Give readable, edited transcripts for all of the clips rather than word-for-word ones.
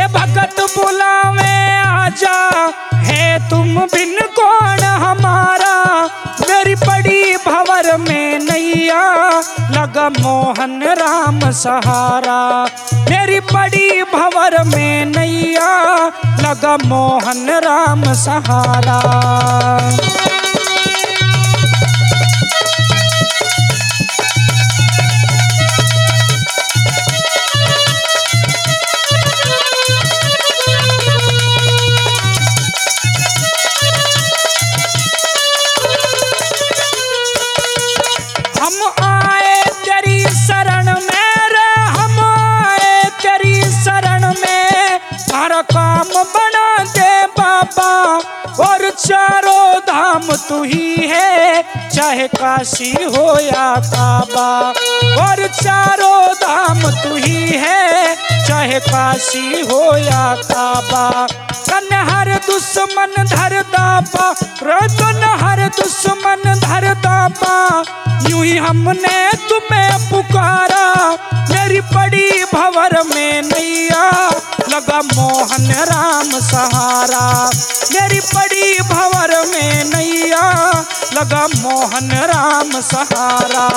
भगत बुलावे आजा, है तुम बिन कौन हमारा। मेरी पड़ी भंवर में नैया, लगा मोहन राम सहारा। मेरी पड़ी भंवर में नैया, लगा मोहन राम सहारा। काम बना दे बाबा, और चारों धाम तू ही है, चाहे काशी हो या काबा। और चारों धाम तू ही है, चाहे काशी हो या काबा। तन हर दुश्मन धर दापा, रतन हर दुश्मन धर दापा। यूं ही हमने तुम्हें पुकारा, मेरी पड़ी भंवर में नैया, लगा मोहन राम सहारा। मेरी पड़ी भंवर में नैया, लगा मोहन राम सहारा।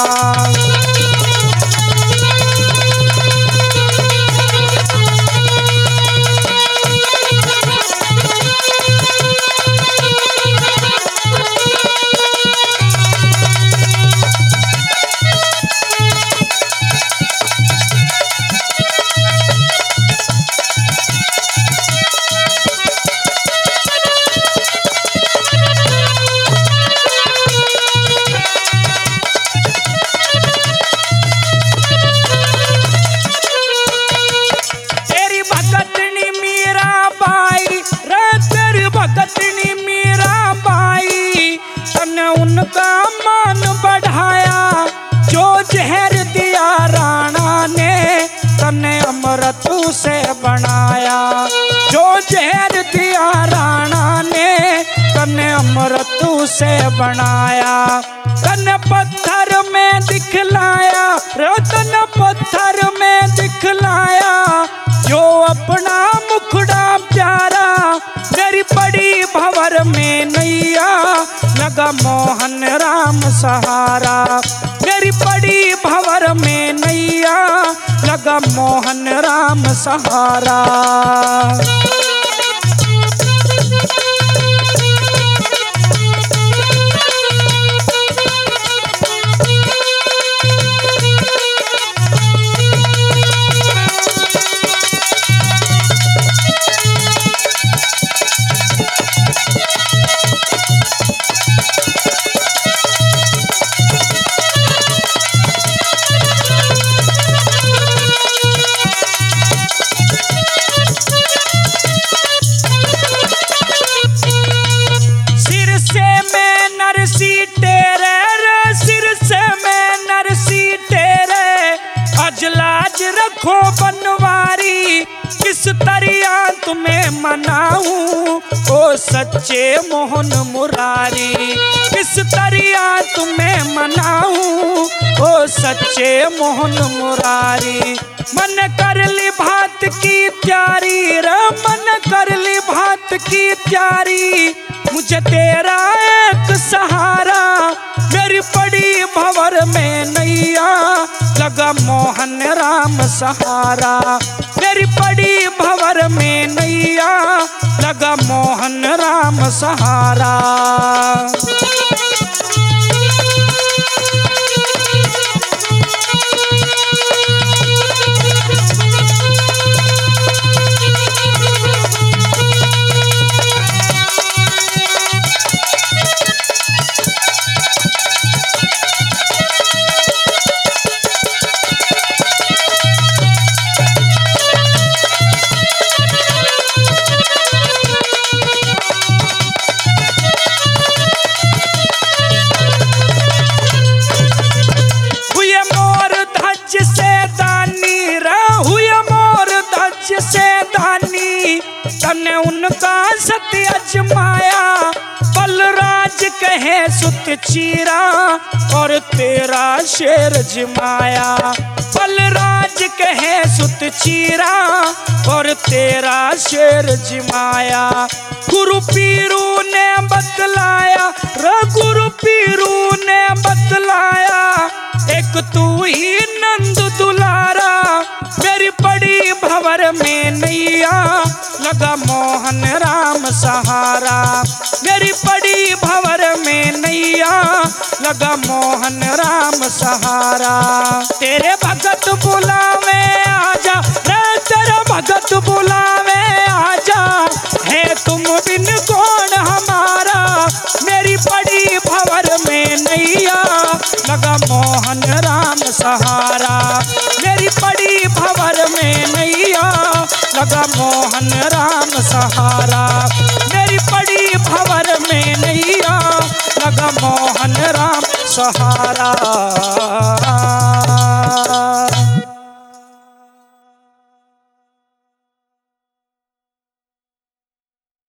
उनका मान बढ़ाया, जो जहर दिया राणा ने, तने अमृत से बनाया। जो जहर दिया राणा ने, तने अमृत से बनाया। तन पत्थर में दिखलाया, रतन पत्थर में दिखलाया, जो अपना मुखड़ा प्यारा। मेरी पड़ी भंवर में नैया, लगा मोहन राम सहारा। मेरी पड़ी भंवर में नैया, लगा मोहन राम सहारा। लाज रखो बनवारी, किस तरिया तुम्हें मनाऊं, ओ सच्चे मोहन मुरारी। किस तरिया तुम्हें मनाऊं, ओ सच्चे मोहन मुरारी। मन कर ली भात की प्यारी रे, मन कर ली भात की प्यारी। मुझे तेरा एक सहारा, मेरी पड़ी भंवर में नैया, लगा मोहन राम सहारा। मेरी पड़ी भंवर में नैया, लगा मोहन राम सहारा। तने उनका सत्य अजमाया, बलराज कहे सुत चीरा, और तेरा शेर जिमाया। बलराज कहे सुत चीरा, और तेरा शेर जिमाया। गुरु पीरू ने बतलाया, गुरु पीरू ने बतलाया, एक तू ही नंद दुलारा। मेरी पड़ी भंवर में नैया, लगा मोहन राम सहारा। मेरी पड़ी भंवर में नैया, लगा मोहन राम सहारा। तेरे भगत बुलावे आजा रे, तेरा भगत बुलावे आजा, है तुम बिन कौन हमारा। मेरी पड़ी भंवर में नैया, लगा मोहन राम सहारा। मेरी पड़ी भंवर में नैया, लगा मोहन राम सहारा। मेरी पड़ी भंवर में नैया, लगा मोहन राम सहारा।